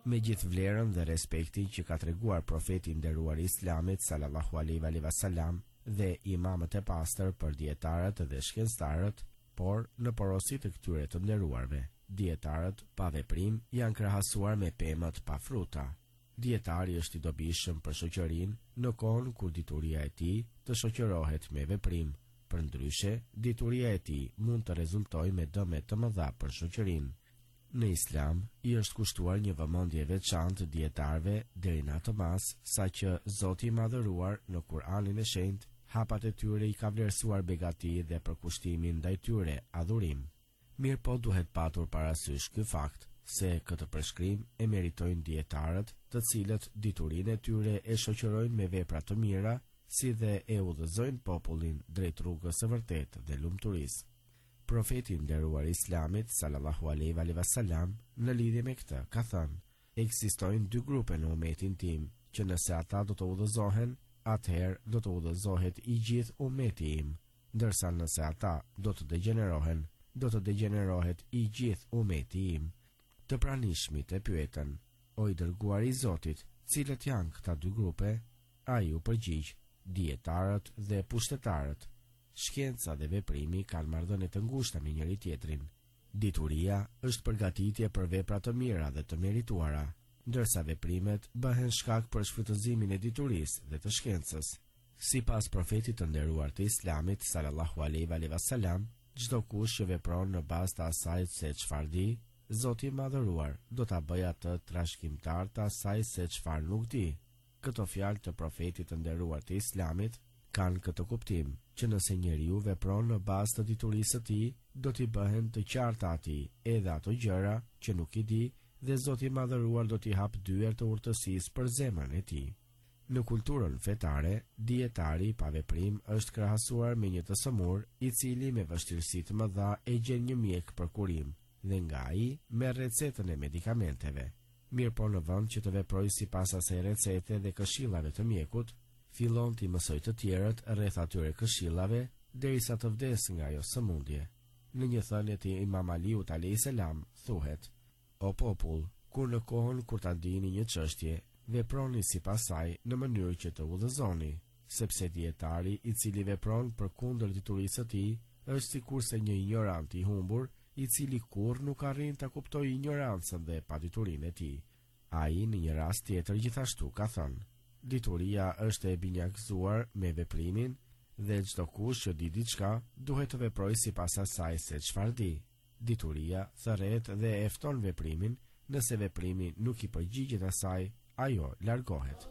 Me gjithë vlerën dhe respektin që ka treguar profeti nderuar i Islamit sallallahu alaihi wasallam dhe imamët e pastër për dietarët dhe shkencëtarët, por në porosi të këtyre të nderuarve, dietarët pa veprim janë krahasuar me pemët pa fruta. Dietari është i dobishëm për shoqërinë në kohën kur dituria e tij të shoqërohet me veprim. Përndryshe, dituria e tij mund të rezultojë me dëme të mëdha për shoqërinë. Në Islam i është kushtuar një vëmendje veçantë dietarëve deri në atë mas saqë Zoti i Madhëruar në Kur'anin e Shenjtë hapat e tyre i ka vlerësuar begati dhe për kushtimin ndaj tyre adhurim. Mirë po duhet patur parasysh ky fakt se këtë përshkrim e meritojnë dietarët, të cilët diturinë e tyre e shoqërojnë me vepra të mira, si dhe e udhëzojnë popullin drejt rrugës së vërtetë dhe lumturisë. Profeti nderuar i Islamit sallallahu alaihi wasallam në lidhje me këtë ka thënë: ekzistojnë dy grupe në umetin tim, që nëse ata do të udhëzohen, atëherë do të udhëzohet i gjithë umeti im, ndërsa nëse ata do të degenerohen, do të degenerohet i gjithë umeti im. Të pranishmit e pyetën: o i dërguar i Zotit, cilët janë këta dy grupe? Ai u përgjigj: dietarët dhe pushtetarët. Shkenca dhe veprimi kanë marrëdhënie të ngushta me njëri tjetrin. Dituria është përgatitje për vepra të mira dhe të merituara, ndërsa veprimet bëhen shkak për shfrytëzimin e diturisë dhe të shkencës. Sipas profetit të nderuar të Islamit sallallahu alaihi wasallam, çdo kush që vepron në bazë të asaj se çfarë di, Zoti i Madhëruar do ta bëjë atë trashëgimtar të asaj se çfarë nuk di. Këto fjalë të profetit të nderuar të Islamit kanë këtë kuptim, që nëse njeriu vepron në bazë të diturisë së tij, do t'i bëhen të qarta atij edhe ato gjëra që nuk i di, dhe Zoti i Madhëruar do t'i hap dyer të urtësisë për zemrën e tij. Në kulturën fetare, dietari pa veprim është krahasuar me një të sëmur, i cili me vështirësi të mëdha e gjen një mjek për kurim, dhe nga ai merr recetën e medikamenteve. Mirë po në vend që të veproj sipas asaj recete dhe këshillave të mjekut, fillon t'i mësoj të tjerët rreth atyre këshillave derisa të vdes nga ajo sëmundje. Në një thënie të Imam Aliut alayhis salam thuhet: o popull, kur në kohën kur ta dini një çështje, veproni sipas saj në mënyrë që të udhëzoni, sepse dietari i cili vepron përkundër diturisë së tij është sikurse një ignorant i humbur, i cili kurrë nuk arrin ta kuptojë ignorancën dhe paditurinë e tij. Ai në një rast tjetër gjithashtu ka thënë: dituria është e binjakëzuar me veprimin dhe çdo kush që di diçka duhet të veprojë sipas asaj se çfarë di. Dituria thërret dhe e fton veprimin, nëse veprimi nuk i përgjigjet asaj, ajo largohet.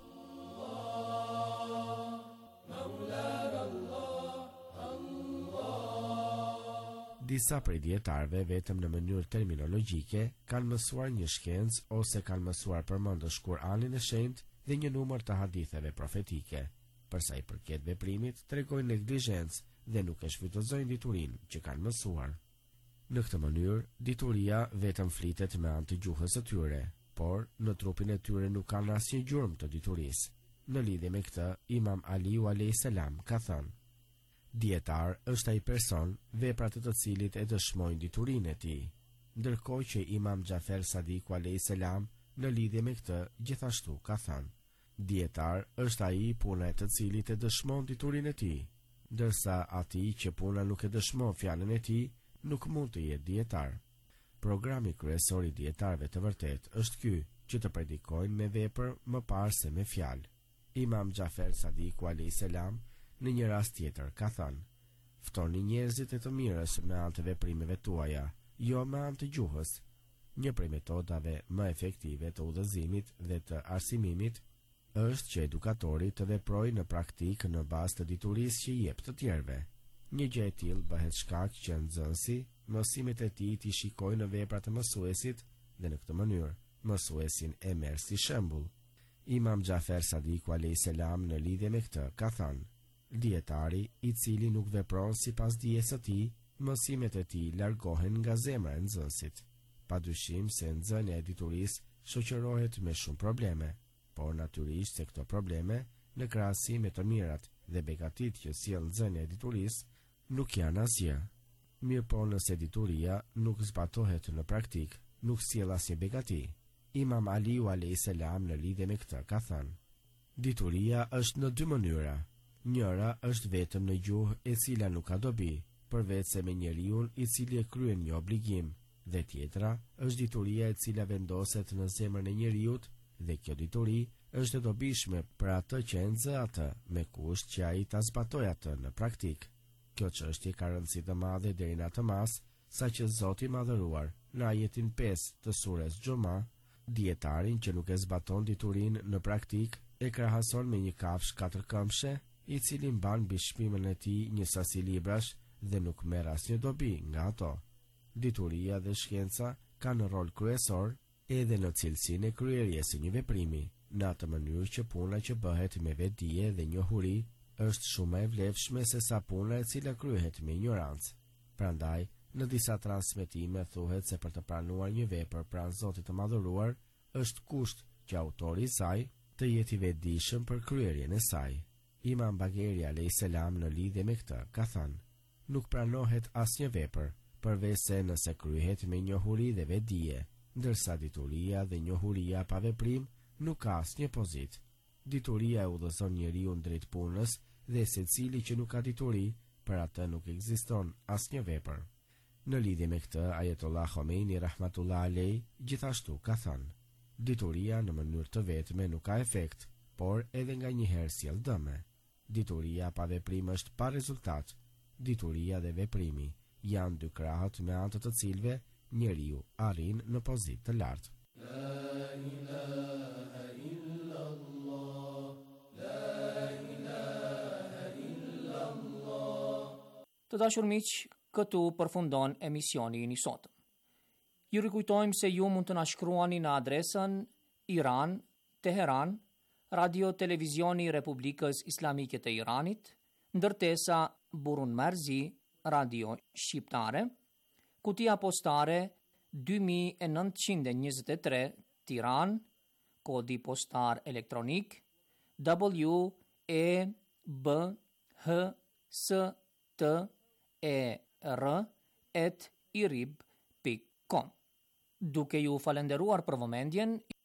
Disa prej dietarëve vetëm në mënyrë terminologjike kanë mësuar një shkencë ose kanë mësuar përmendësh Kur'anin e Shenjtë dhe një numër të haditheve profetike. Për sa i përket veprimit, tregojnë neglizhencë dhe nuk e shfrytëzojnë diturinë që kanë mësuar. Në këtë mënyrë, dituria vetëm flitet me anë të gjuhës së tyre, por në trupin e tyre nuk kanë asnjë gjurmë të diturisë. Në lidhje me këtë, Imam Aliu alayhis salam ka thënë: dietar është ai person veprat e të cilit e dëshmojnë diturinë e tij, ndërkohë që Imam Xhafer Sadiku alayhis salam në lidhje me këtë gjithashtu ka thënë: dietar është ai puna e të cilit e dëshmon diturinë e tij, ndërsa atij që puna nuk e dëshmon fjalën e tij nuk mund të jetë dietar. Programi kryesor i dietarëve të vërtet është ky, që të predikojnë me vepër më parë se me fjalë. Imam Xhafer Sadiku alayhis salam në një rast tjetër ka thënë: ftoni njerëzit e të mirës me anë të veprimeve tuaja, jo me anë të gjuhës. Një prej metodave më efektive të udhëzimit dhe të arsimimit është që edukatori të veprojë në praktikë në bazë të diturisë që jep të tjerëve. Një gjë e tillë bëhet shkak që nxënësi mësimet e tij t'i shikojë në veprat e mësuesit dhe në këtë mënyrë mësuesin e merr si shembull. Imam Xhafer Sadiku alayhis salam në lidhje me këtë ka thënë: dietari i cili nuk vepron sipas dijes së tij, mësimet e tij largohen nga zemra e nxënësit. Padyshim se nxënia e diturisë shoqërohet me shumë probleme, por natyrisht se këto probleme, në krahasim me të mirat dhe begatit që sjell nxënia e diturisë, nuk janë asgjë. Mirë po nëse dituria nuk zbatohet në praktik, nuk sjell asnjë begati. Imam Aliu a.s. në lidhje me këtë ka thënë: Dituria është në dy mënyra. Njëra është vetëm në gjuhë e cila nuk ka dobi, përveç se me njeriun i cili e kryen një obligim, dhe tjetra është dituria e cila vendoset në zemrën e njeriut, dhe kjo dituri është e dobishme për atë që e nxë atë, me kusht që ai ta zbatojë atë në praktik. Kjo çështje ka rëndësi të madhe deri në atë mas, saqë Zoti i Madhëruar në ajetin 5 të sures Xhuma, dietarin që nuk e zbaton diturinë në praktik e krahason me një kafshë katërkëmbshe, i cili mban mbi shpimën e tij një sasi librash dhe nuk merr asnjë dobi nga ato. Dituria dhe shkenca kanë rol kryesor edhe në cilësinë e kryerjes së një veprimi, në atë mënyrë që puna që bëhet me vetdije dhe njohuri është shumë e vlefshme se sa puna e cila kryhet me ignorancë. Prandaj, në disa transmetime thuhet se për të pranuar një vepër pranë Zotit të Madhëruar është kusht që autori i saj të jetë i vetëdijshëm për kryerjen e saj. Imam Bagheri a.s. në lidhje me këtë ka thënë: Nuk pranohet asnjë vepër përveç se nëse kryhet me njohuri dhe vetdije, ndërsa dituria dhe njohuria pa veprim nuk ka asnjë pozit. Dituria e udhëzon njeriu drejt punës dhe secili që nuk ka dituri, për atë nuk ekziston asnjë vepër. Në lidhje me këtë, Ayatollah Khomeini rahmatullah alej gjithashtu ka thënë: Dituria në mënyrë të vetme nuk ka efekt, por edhe nganjëherë sjell dëme. Dituria pa veprim është pa rezultat. Dituria dhe veprimi janë dy krahët me anë të cilëve njeriu arrin në pozitë të lartë.
Të dashur miq, këtu përfundon emisioni i sotëm. Ju rikujtojmë se ju mund të na shkruani në adresën Iran, Teheran, Radio Televizioni Republikës Islamike të Iranit, ndërtesa Burun Marzi, Radio Shqiptare, kutia postare 2923 Tiran, kodi postar elektronik WEBHSTER@irib.com. Duke ju falenderuar për vëmendjen,